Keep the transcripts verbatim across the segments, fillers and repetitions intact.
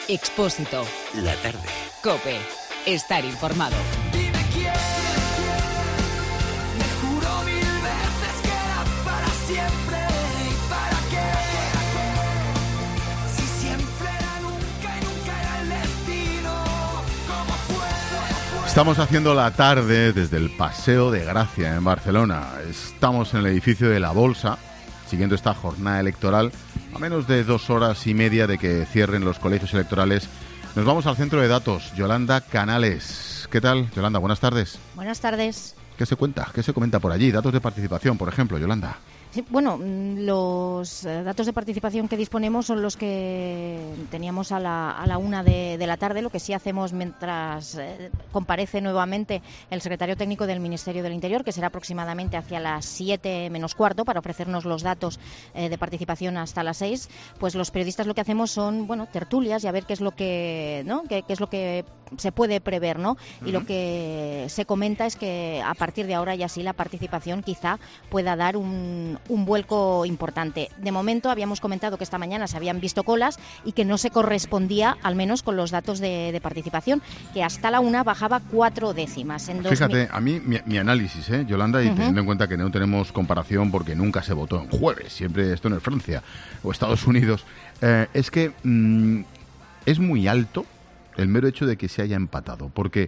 Expósito. La tarde. COPE. Estar informado. Dime quién, me juró mil veces que era para siempre. ¿Y para qué? Si siempre era nunca y nunca era el destino. ¿Cómo fue? Estamos haciendo la tarde desde el Paseo de Gracia en Barcelona. Estamos en el edificio de la Bolsa, siguiendo esta jornada electoral. A menos de dos horas y media de que cierren los colegios electorales, nos vamos al centro de datos. Yolanda Canales. ¿Qué tal, Yolanda? Buenas tardes. Buenas tardes. ¿Qué se cuenta? ¿Qué se comenta por allí? Datos de participación, por ejemplo, Yolanda. Sí, bueno, los datos de participación que disponemos son los que teníamos a la, a la una de, de la tarde. Lo que sí hacemos mientras eh, comparece nuevamente el secretario técnico del Ministerio del Interior, que será aproximadamente hacia las siete menos cuarto, para ofrecernos los datos eh, de participación hasta las seis, pues los periodistas lo que hacemos son, bueno, tertulias y a ver qué es lo que, ¿no? qué, qué es lo que se puede prever, ¿no? Y uh-huh. Lo que se comenta es que a partir de ahora ya sí la participación quizá pueda dar un un vuelco importante. De momento habíamos comentado que esta mañana se habían visto colas y que no se correspondía, al menos con los datos de, de participación, que hasta la una bajaba cuatro décimas. En Fíjate, dos mil... a mí mi, mi análisis, ¿eh, Yolanda, y uh-huh. teniendo en cuenta que no tenemos comparación porque nunca se votó en jueves, siempre esto no es Francia o Estados Unidos, eh, es que mmm, es muy alto el mero hecho de que se haya empatado, porque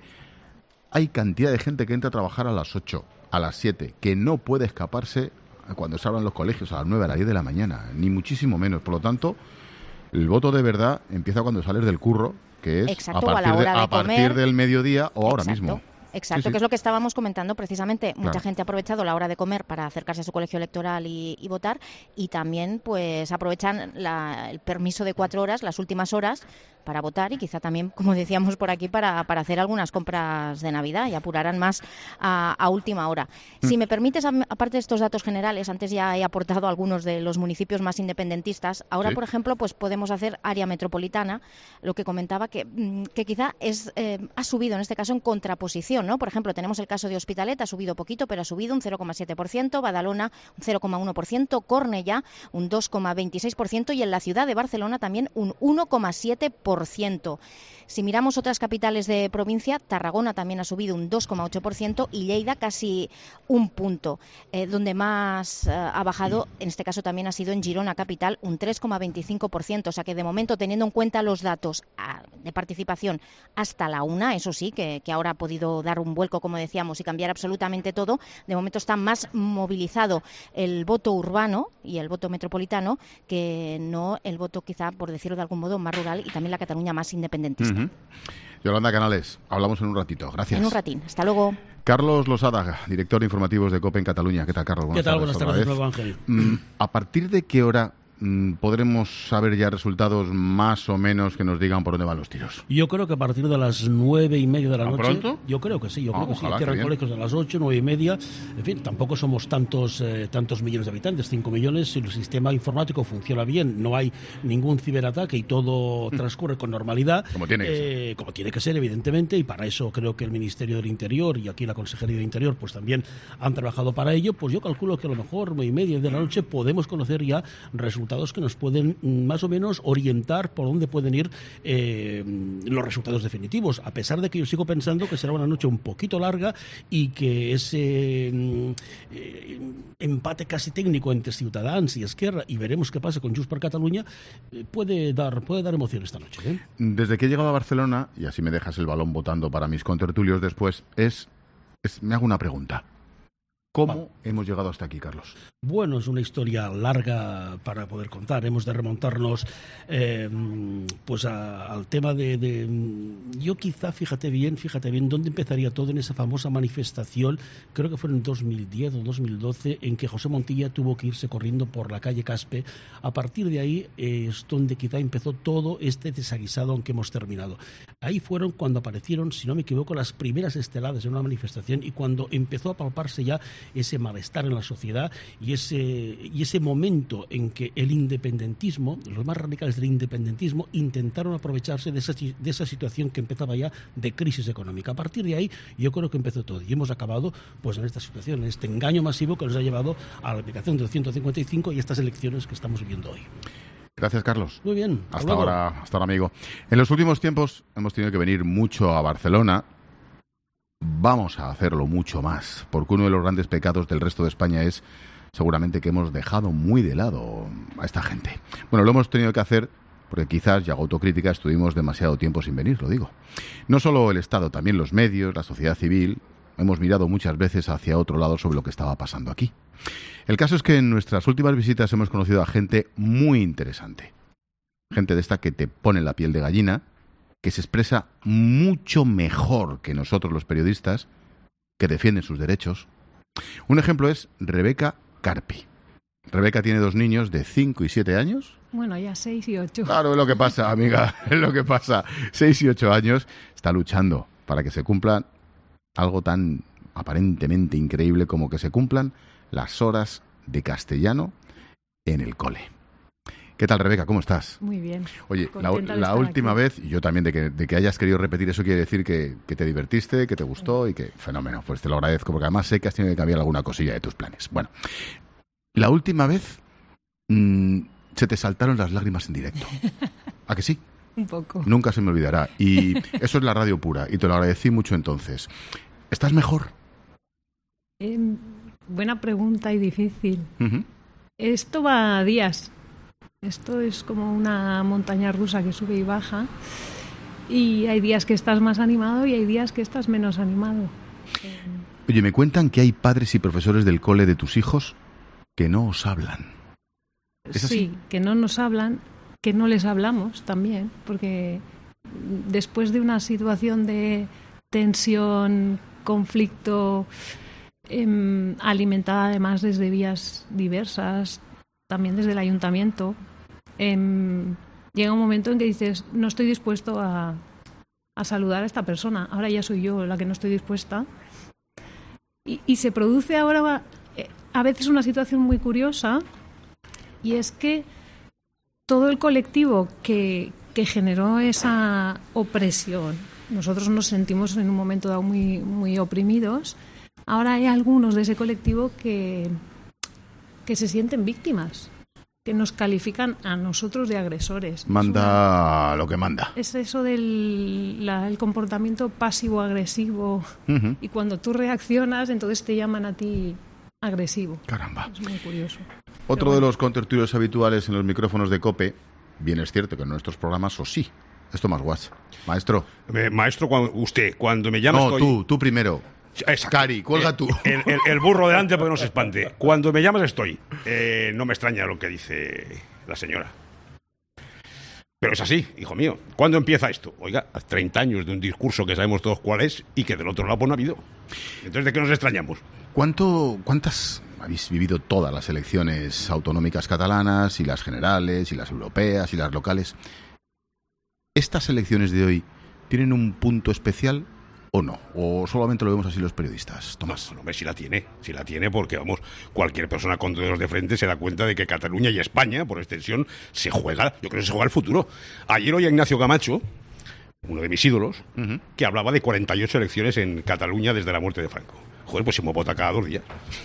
hay cantidad de gente que entra a trabajar a las ocho, a las siete, que no puede escaparse cuando se abran los colegios a las nueve, a las diez de la mañana, ni muchísimo menos. Por lo tanto, el voto de verdad empieza cuando sales del curro, que es Exacto, a partir, a la hora de, de a partir comer. del mediodía o ahora Exacto. mismo. Exacto, sí, sí. que es lo que estábamos comentando precisamente. Mucha Claro. gente ha aprovechado la hora de comer para acercarse a su colegio electoral y, y votar, y también pues aprovechan la, el permiso de cuatro horas, las últimas horas, para votar y quizá también, como decíamos por aquí, para, para hacer algunas compras de Navidad y apurarán más a, a última hora. Mm. Si me permites, aparte de estos datos generales, antes ya he aportado algunos de los municipios más independentistas. Ahora, sí. por ejemplo, pues podemos hacer área metropolitana, lo que comentaba que, que quizá es eh, ha subido en este caso en contraposición, ¿no? Por ejemplo, tenemos el caso de Hospitalet, ha subido poquito, pero ha subido un cero coma siete por ciento, Badalona un cero coma uno por ciento, Cornellá un dos coma veintiséis por ciento y en la ciudad de Barcelona también un uno coma siete por ciento. Si miramos otras capitales de provincia, Tarragona también ha subido un dos coma ocho por ciento y Lleida casi un punto. Eh, donde más eh, ha bajado, en este caso también ha sido en Girona capital, un tres coma veinticinco por ciento. O sea que de momento, teniendo en cuenta los datos a, de participación hasta la una, eso sí, que, que ahora ha podido dar un vuelco, como decíamos, y cambiar absolutamente todo, de momento está más movilizado el voto urbano y el voto metropolitano que no el voto, quizá, por decirlo de algún modo, más rural y también la Cataluña más independentista. Uh-huh. Yolanda Canales, hablamos en un ratito. Gracias. En un ratín. Hasta luego. Carlos Losada, director de informativos de COPE en Cataluña. ¿Qué tal, Carlos? Buenas ¿Qué tal? Tardes, Buenas tardes, nuevo Ángel. Mm, ¿A partir de qué hora mm, podremos saber ya resultados más o menos que nos digan por dónde van los tiros? Yo creo que a partir de las nueve y media de la ¿A noche. pronto? Yo creo que sí, yo Ah, creo que ojalá, sí. Cierran qué colegios a las ocho, nueve y media. En fin, tampoco somos tantos eh, tantos millones de habitantes, cinco millones. Si el sistema informático funciona bien, no hay ningún ciberataque y todo transcurre con normalidad. Como tiene que eh, ser. Como tiene que ser, evidentemente, y para eso creo que el Ministerio del Interior y aquí la Consejería de Interior pues también han trabajado para ello. Pues yo calculo que a lo mejor nueve y media de la noche podemos conocer ya resultados que nos pueden más o menos orientar por dónde pueden ir eh, los resultados definitivos, a pesar de que yo sigo pensando que será una noche un poquito larga y que ese eh, empate casi técnico entre Ciutadans y Esquerra, y veremos qué pasa con Junts per Catalunya, eh, puede dar puede dar emoción esta noche, ¿eh? Desde que he llegado a Barcelona, y así me dejas el balón votando para mis contertulios después, es, es me hago una pregunta. ¿Cómo bueno. hemos llegado hasta aquí, Carlos? Bueno, es una historia larga para poder contar. Hemos de remontarnos eh, pues a, al tema de, de... Yo quizá, fíjate bien, fíjate bien, ¿dónde empezaría todo? En esa famosa manifestación, creo que fue en dos mil diez o dos mil doce, en que José Montilla tuvo que irse corriendo por la calle Caspe. A partir de ahí eh, es donde quizá empezó todo este desaguisado aunque hemos terminado. Ahí fueron cuando aparecieron, si no me equivoco, las primeras esteladas en una manifestación y cuando empezó a palparse ya ese malestar en la sociedad y ese, y ese momento en que el independentismo, los más radicales del independentismo, intentaron aprovecharse de esa, de esa situación que empezaba ya de crisis económica. A partir de ahí yo creo que empezó todo y hemos acabado pues en esta situación, en este engaño masivo que nos ha llevado a la aplicación del ciento cincuenta y cinco y estas elecciones que estamos viviendo hoy. Gracias, Carlos. Muy bien. Hasta ahora, hasta ahora, amigo. En los últimos tiempos hemos tenido que venir mucho a Barcelona. Vamos a hacerlo mucho más, porque uno de los grandes pecados del resto de España es seguramente que hemos dejado muy de lado a esta gente. Bueno, lo hemos tenido que hacer porque quizás, y hago autocrítica, estuvimos demasiado tiempo sin venir, lo digo. No solo el Estado, también los medios, la sociedad civil, hemos mirado muchas veces hacia otro lado sobre lo que estaba pasando aquí. El caso es que en nuestras últimas visitas hemos conocido a gente muy interesante. Gente de esta que te pone la piel de gallina, que se expresa mucho mejor que nosotros los periodistas, que defienden sus derechos. Un ejemplo es Rebeca Carpi. Rebeca tiene dos niños de cinco y siete años. Bueno, ya seis y ocho. Claro, es lo que pasa, amiga, es lo que pasa. seis y ocho años, está luchando para que se cumplan algo tan aparentemente increíble como que se cumplan las horas de castellano en el cole. ¿Qué tal, Rebeca? ¿Cómo estás? Muy bien. Oye, la, la última aquí. vez, y yo también, de que, de que hayas querido repetir eso quiere decir que, que te divertiste, que te gustó y que, fenómeno, pues te lo agradezco, porque además sé que has tenido que cambiar alguna cosilla de tus planes. Bueno, la última vez mmm, se te saltaron las lágrimas en directo. ¿A que sí? Un poco. Nunca se me olvidará. Y eso es la radio pura, y te lo agradecí mucho entonces. ¿Estás mejor? Eh, buena pregunta y difícil. Uh-huh. Esto va a días. Esto es como una montaña rusa que sube y baja. Y hay días que estás más animado y hay días que estás menos animado. Oye, me cuentan que hay padres y profesores del cole de tus hijos que no os hablan. ¿Es así? Sí, que no nos hablan, que no les hablamos también, porque después de una situación de tensión, conflicto, eh, alimentada además desde vías diversas, también desde el ayuntamiento, eh, llega un momento en que dices, no estoy dispuesto a, a saludar a esta persona, ahora ya soy yo la que no estoy dispuesta. Y, y se produce ahora eh, a veces una situación muy curiosa, y es que todo el colectivo que, que generó esa opresión, nosotros nos sentimos en un momento dado muy, muy oprimidos, ahora hay algunos de ese colectivo que, que se sienten víctimas, que nos califican a nosotros de agresores. Manda una, lo que manda. Es eso del la, el comportamiento pasivo-agresivo, uh-huh. Y cuando tú reaccionas, entonces te llaman a ti agresivo. Caramba. Es muy curioso. Otro bueno. de los contertulios habituales en los micrófonos de COPE, bien es cierto que en nuestros programas, o sí, es Tomás Guas. Maestro. Eh, maestro, cuando, usted, cuando me llama... No, estoy... tú, tú primero. Exacto. Cari, cuelga eh, tú. El, el, el burro delante porque no se espante. Cuando me llamas estoy. Eh, no me extraña lo que dice la señora. Pero es así, hijo mío. ¿Cuándo empieza esto? Oiga, hace treinta años de un discurso que sabemos todos cuál es y que del otro lado pues no ha habido. Entonces, ¿de qué nos extrañamos? ¿Cuánto, ¿Cuántas habéis vivido todas las elecciones autonómicas catalanas, y las generales, y las europeas, y las locales? ¿Estas elecciones de hoy tienen un punto especial o no? ¿O solamente lo vemos así los periodistas, Tomás? No, no, si la tiene, si la tiene porque, vamos, cualquier persona con dedos de frente se da cuenta de que Cataluña y España, por extensión, se juega, yo creo que se juega el futuro. Ayer oía Ignacio Camacho, uno de mis ídolos, uh-huh. que hablaba de cuarenta y ocho elecciones en Cataluña desde la muerte de Franco. Joder, pues si hemos votado cada dos días.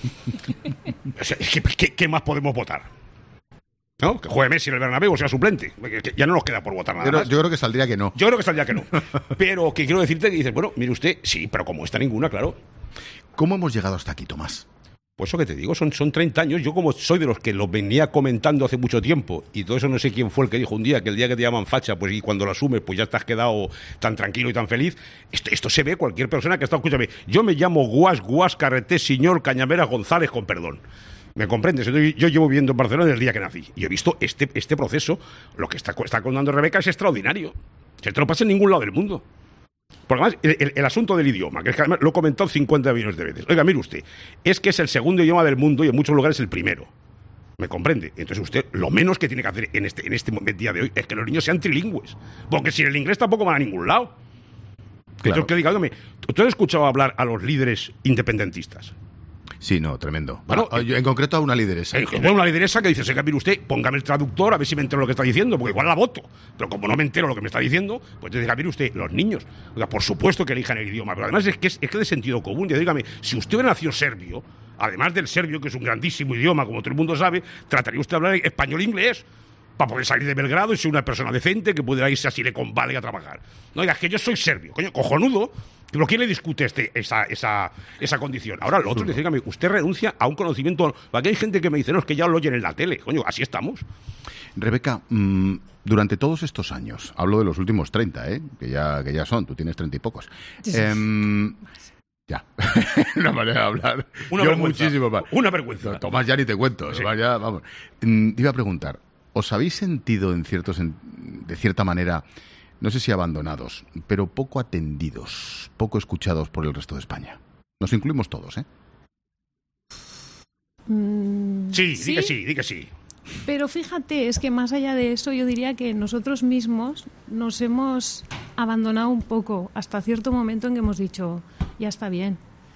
O sea, ¿qué, qué, ¿Qué más podemos votar? ¿No? Que juegue Messi en el Bernabéu, o sea suplente. Que ya no nos queda por votar nada yo, más. Yo creo que saldría que no. Yo creo que saldría que no. Pero que quiero decirte que dices, bueno, mire usted, sí, pero como está ninguna, claro. ¿Cómo hemos llegado hasta aquí, Tomás? Pues eso que te digo, son, son treinta años. Yo como soy de los que lo venía comentando hace mucho tiempo, y todo eso no sé quién fue el que dijo un día, que el día que te llaman facha, pues y cuando lo asumes, pues ya te has quedado tan tranquilo y tan feliz. Esto, esto se ve cualquier persona que está, escúchame, yo me llamo Guas, Guas, Carreté, Señor, Cañamera, González, con perdón. ¿Me comprendes? Yo llevo viviendo en Barcelona desde el día que nací. Y he visto este, este proceso. Lo que está, está contando Rebeca es extraordinario. Se te lo pasa en ningún lado del mundo. Porque además, el, el, el asunto del idioma, que, es que además lo he comentado cincuenta millones de veces. Oiga, mire usted, es que es el segundo idioma del mundo y en muchos lugares el primero. ¿Me comprende? Entonces usted, lo menos que tiene que hacer en este, en este día de hoy es que los niños sean trilingües. Porque sin el inglés tampoco van a ningún lado. Claro. Entonces, que dígame, ¿tú has escuchado hablar a los líderes independentistas? Sí, no, tremendo. Bueno, ah, en concreto a una lideresa. En una lideresa que dice, se mire usted, póngame el traductor a ver si me entero lo que está diciendo, porque igual la voto. Pero como no me entero lo que me está diciendo, pues dice, mire usted, los niños, oiga, por supuesto que elijan el idioma, pero además es que es, es que de sentido común. Ya dígame, si usted hubiera nacido serbio, además del serbio, que es un grandísimo idioma, como todo el mundo sabe, trataría usted de hablar español e inglés. para poder salir de Belgrado y ser una persona decente que pudiera irse a Silicon Valley a trabajar. No digas que yo soy serbio, coño, cojonudo. Pero ¿quién le discute este, esa, esa, esa condición? Ahora, lo otro, dice, usted renuncia a un conocimiento. Aquí hay gente que me dice, no, es que ya lo oyen en la tele. Coño, así estamos. Rebeca, mmm, durante todos estos años, hablo de los últimos treinta, ¿eh? que, ya, que ya son, tú tienes treinta y pocos. Sí. Eh, ya, una manera de hablar. Una Yo vergüenza. muchísimo más. Una vergüenza. No, Tomás, ya ni te cuento. Sí. Tomás, ya, vamos. Mm, te iba a preguntar, ¿os habéis sentido en ciertos, en, de cierta manera, no sé si abandonados, pero poco atendidos, poco escuchados por el resto de España? Nos incluimos todos, ¿eh? Mm, Sí, di que sí, di que sí. Pero fíjate, es que más allá de eso, yo diría que nosotros mismos nos hemos abandonado un poco hasta cierto momento en que hemos dicho, ya está bien.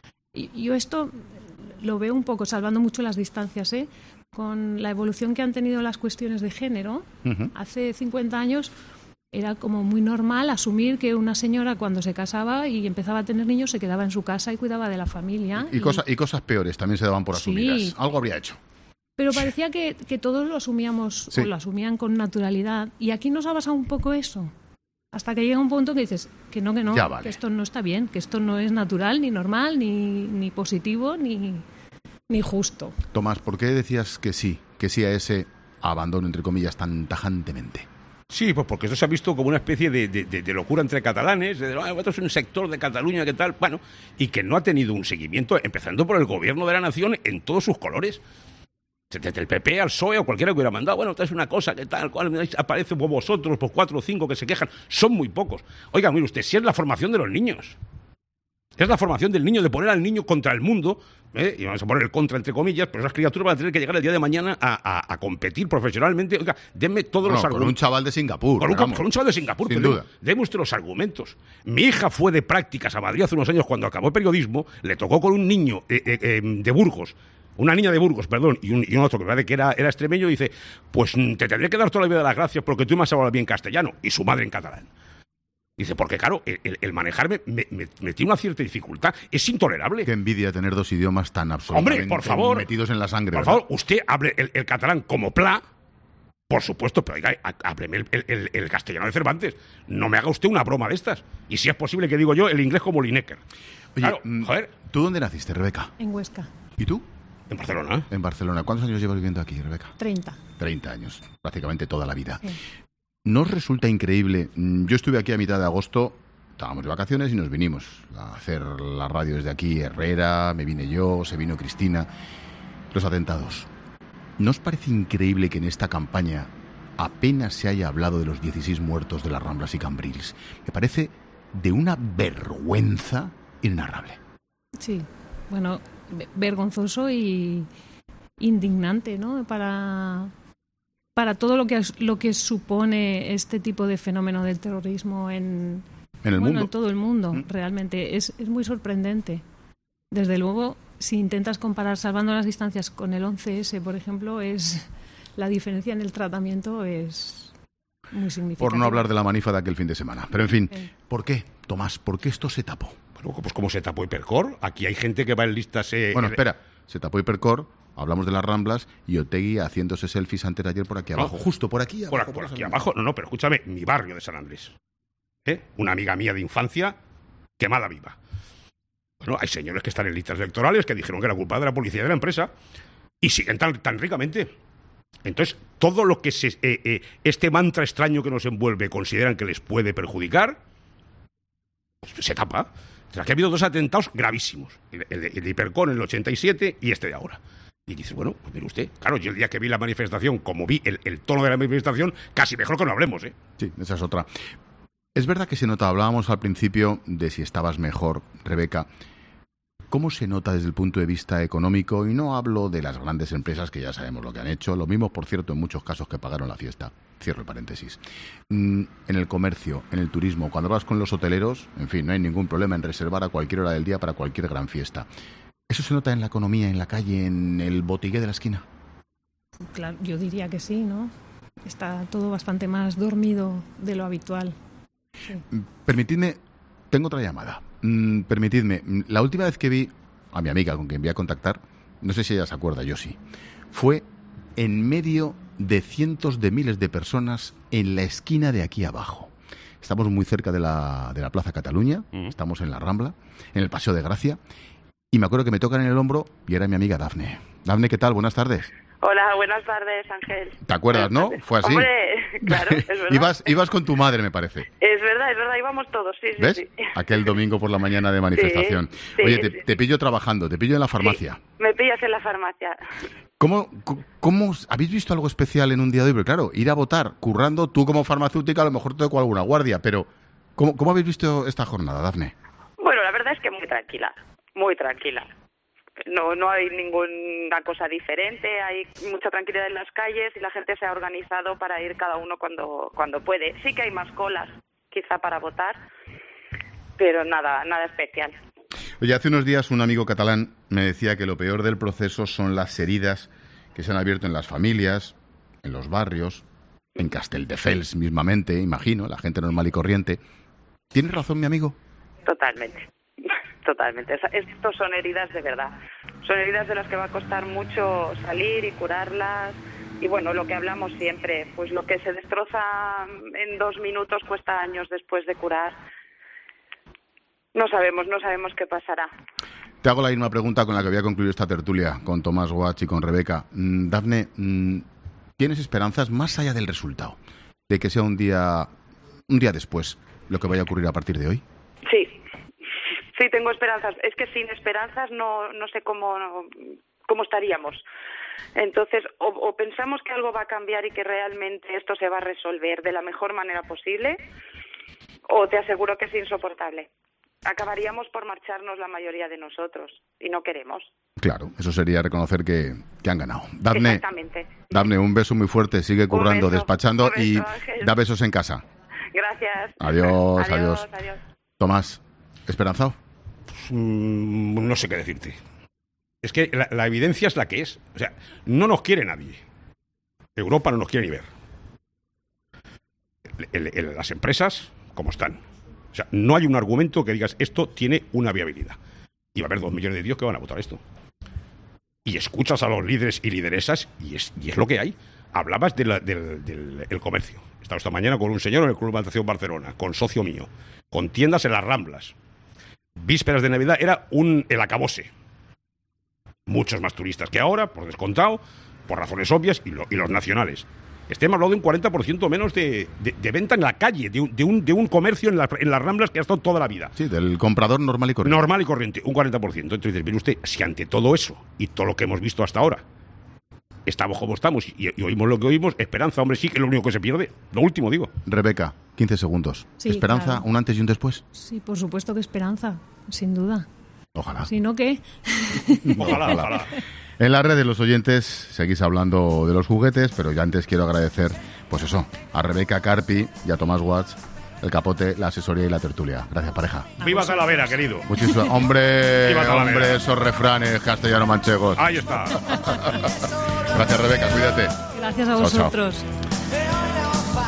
Y yo esto lo veo un poco, salvando mucho las distancias, ¿eh? Con la evolución que han tenido las cuestiones de género. Uh-huh. Hace cincuenta años era como muy normal asumir que una señora cuando se casaba y empezaba a tener niños se quedaba en su casa y cuidaba de la familia. Y, y, cosa, y cosas peores también se daban por Sí. asumidas. Algo habría hecho. Pero parecía que, que todos lo asumíamos, Sí. o lo asumían con naturalidad. Y aquí nos ha pasado un poco eso. Hasta que llega un punto que dices que no, que no, Ya vale. que esto no está bien, que esto no es natural, ni normal, ni, ni positivo, ni, ni justo. Tomás, ¿por qué decías que sí, que sí a ese abandono, entre comillas, tan tajantemente? Sí, pues porque esto se ha visto como una especie de, de, de, de locura entre catalanes, de ah, esto es un sector de Cataluña que tal, bueno, y que no ha tenido un seguimiento, empezando por el gobierno de la nación en todos sus colores. Desde el P P al P S O E o cualquiera que hubiera mandado, bueno, esta es una cosa que tal, cual, aparece por vosotros, por cuatro o cinco que se quejan, son muy pocos. Oiga, mire usted, si es la formación de los niños, es la formación del niño, de poner al niño contra el mundo, ¿eh? Y vamos a poner el contra entre comillas, pero esas criaturas van a tener que llegar el día de mañana a, a, a competir profesionalmente. Oiga, denme todos No, los con argumentos. un chaval de Singapur. Con un, vamos. con un chaval de Singapur, Sin pero duda. deme usted los argumentos. Mi hija fue de prácticas a Madrid hace unos años cuando acabó el periodismo, le tocó con un niño eh, eh, eh, de Burgos, una niña de Burgos, perdón, y un, y un otro que parece que era, era extremeño, y dice, pues te tendré que dar toda la vida las gracias porque tú me has hablado bien castellano, y su madre en catalán. Dice, porque claro, el, el, el manejarme me, me, me tiene una cierta dificultad, es intolerable. Qué envidia tener dos idiomas tan absolutamente Hombre, por favor, metidos en la sangre. Por ¿verdad? favor, usted hable el, el catalán como pla, por supuesto, pero oiga, hábleme el, el, el castellano de Cervantes. No me haga usted una broma de estas. Y si es posible que digo yo, el inglés como Lineker. Oye, Claro, mm, joder, ¿tú dónde naciste, Rebeca? En Huesca, ¿Y tú? en Barcelona. En Barcelona. ¿Cuántos años llevas viviendo aquí, Rebeca? treinta. treinta años, prácticamente toda la vida. Sí. ¿No os resulta increíble? Mm, Yo estuve aquí a mitad de agosto, estábamos de vacaciones y nos vinimos a hacer la radio desde aquí. Herrera, me vine yo, se vino Cristina. Los atentados. ¿No os parece increíble que en esta campaña apenas se haya hablado de los dieciséis muertos de las Ramblas y Cambrils? Me parece de una vergüenza inenarrable. Sí, bueno, ve- vergonzoso y indignante, ¿no? Para, para todo lo que, es- lo que supone este tipo de fenómeno del terrorismo en, En el bueno, mundo. en todo el mundo, Mm. realmente. Es, es muy sorprendente. Desde luego, si intentas comparar, salvando las distancias, con el once ese, por ejemplo, es la diferencia en el tratamiento es muy significativa. Por no hablar de la manifa de aquel fin de semana. Pero en fin, Sí. ¿por qué, Tomás? ¿Por qué esto se tapó? Bueno, pues como se tapó Hipercor, aquí hay gente que va en listas... Eh, Bueno, eh, espera, se tapó Hipercor, hablamos de las Ramblas y Otegui haciéndose selfies antes de ayer por aquí abajo, Ah. justo por aquí Por, abajo. por por aquí esa abajo, no, no, pero escúchame, mi barrio de San Andrés. ¿Eh? Una amiga mía de infancia quemada viva. Bueno, hay señores que están en listas electorales que dijeron que era culpa de la policía de la empresa y siguen tan, tan ricamente. Entonces, todo lo que se, eh, eh, este mantra extraño que nos envuelve consideran que les puede perjudicar, pues se tapa. O sea, que ha habido dos atentados gravísimos. El, el de- el de Hipercor en el ochenta y siete y este de ahora. Y dices, bueno, pues mire usted, claro, yo el día que vi la manifestación, como vi el, el tono de la manifestación, casi mejor que no hablemos, ¿eh? Sí, esa es otra. Es verdad que se nota, hablábamos al principio de si estabas mejor, Rebeca. ¿Cómo se nota desde el punto de vista económico? Y no hablo de las grandes empresas que ya sabemos lo que han hecho, lo mismo, por cierto, en muchos casos que pagaron la fiesta. Cierro el paréntesis. Mm, en el comercio, en el turismo, cuando vas con los hoteleros, en fin, no hay ningún problema en reservar a cualquier hora del día para cualquier gran fiesta. ¿Eso se nota en la economía, en la calle, en el botiqué de la esquina? Claro, yo diría que sí, ¿no? Está todo bastante más dormido de lo habitual. Sí. Permitidme, tengo otra llamada. Mm, permitidme, mm, la última vez que vi a mi amiga con quien voy a contactar, no sé si ella se acuerda, yo sí, fue en medio de cientos de miles de personas en la esquina de aquí abajo. Estamos muy cerca de la, de la Plaza Cataluña, uh-huh. Estamos en la Rambla, en el Paseo de Gracia, y me acuerdo que me tocan en el hombro y era mi amiga Dafne. Dafne, ¿qué tal? Buenas tardes. Hola, buenas tardes, Ángel. ¿Te acuerdas, no? Fue así. Hombre, claro, es verdad. ibas, ibas con tu madre, me parece. Es verdad, es verdad, íbamos todos, sí, sí. ¿Ves? Sí. Aquel domingo por la mañana de manifestación. Sí, sí, Oye, te, sí. te pillo trabajando, te pillo en la farmacia. Sí, me pillas en la farmacia. ¿Cómo, ¿Cómo habéis visto algo especial en un día de hoy? Porque claro, ir a votar currando, tú como farmacéutica a lo mejor te tocó alguna guardia, pero ¿cómo, cómo habéis visto esta jornada, Dafne? Bueno, la verdad es que muy tranquila, muy tranquila. No, no hay ninguna cosa diferente, hay mucha tranquilidad en las calles y la gente se ha organizado para ir cada uno cuando, cuando puede. Sí que hay más colas, quizá para votar, pero nada, nada especial. Oye, hace unos días un amigo catalán me decía que lo peor del proceso son las heridas que se han abierto en las familias, en los barrios, en Castelldefels mismamente, imagino, la gente normal y corriente. ¿Tiene razón, mi amigo? Totalmente. Totalmente. Estos son heridas de verdad. Son heridas de las que va a costar mucho salir y curarlas. Y bueno, lo que hablamos siempre, pues lo que se destroza en dos minutos cuesta años después de curar. No sabemos, no sabemos qué pasará. Te hago la misma pregunta con la que voy a concluir esta tertulia con Tomás Guach y con Rebeca. Mm, Dafne, mm, ¿tienes esperanzas más allá del resultado? De que sea un día, un día después lo que vaya a ocurrir a partir de hoy. Sí. Sí, tengo esperanzas. Es que sin esperanzas no, no sé cómo, cómo estaríamos. Entonces, o, o pensamos que algo va a cambiar y que realmente esto se va a resolver de la mejor manera posible, o te aseguro que es insoportable. Acabaríamos por marcharnos la mayoría de nosotros, y no queremos. Claro, eso sería reconocer que, que han ganado. Dafne, exactamente. Dafne, un beso muy fuerte, sigue currando, beso, despachando beso, y Ángel. da besos en casa. Gracias. Adiós, adiós. Adiós, adiós. Tomás, ¿esperanzado? Mm, no sé qué decirte. Es que la, la evidencia es la que es. O sea, no nos quiere nadie. Europa no nos quiere ni ver. El, el, el, las empresas, ¿cómo están? O sea, no hay un argumento que digas esto tiene una viabilidad. Y va a haber dos millones de tíos que van a votar esto. Y escuchas a los líderes y lideresas y es, y es lo que hay. Hablabas de la, del, del el comercio. Estaba esta mañana con un señor en el Club de Alimentación Barcelona, con socio mío, con tiendas en las Ramblas. Vísperas de Navidad era un el acabose. Muchos más turistas que ahora, por descontado, por razones obvias, y, lo, y los nacionales. Este hemos hablado de un cuarenta por ciento menos de, de, de venta en la calle, de un, de un, de un comercio en, la, en las Ramblas que ha estado toda la vida. Sí, del comprador normal y corriente. Normal y corriente, un cuarenta por ciento. Entonces, mire usted, si ante todo eso y todo lo que hemos visto hasta ahora, estamos como estamos y, y oímos lo que oímos, esperanza, hombre, sí que es lo único que se pierde. Lo último, digo. Rebeca, quince segundos. Sí, ¿Esperanza, claro. un antes y un después? Sí, por supuesto que esperanza, sin duda. Ojalá. Si no, ¿qué? Ojalá, ojalá. En la red de los oyentes seguís hablando de los juguetes, pero ya antes quiero agradecer, pues eso, a Rebeca Carpi y a Tomás Watts, el capote, la asesoría y la tertulia. Gracias, pareja. ¡Viva Talavera, querido! Muchísimo. Hombre, Viva Talavera. hombre, esos refranes castellano-manchegos. Ahí está. Gracias, Rebeca, cuídate. Gracias a Chao, chao. vosotros.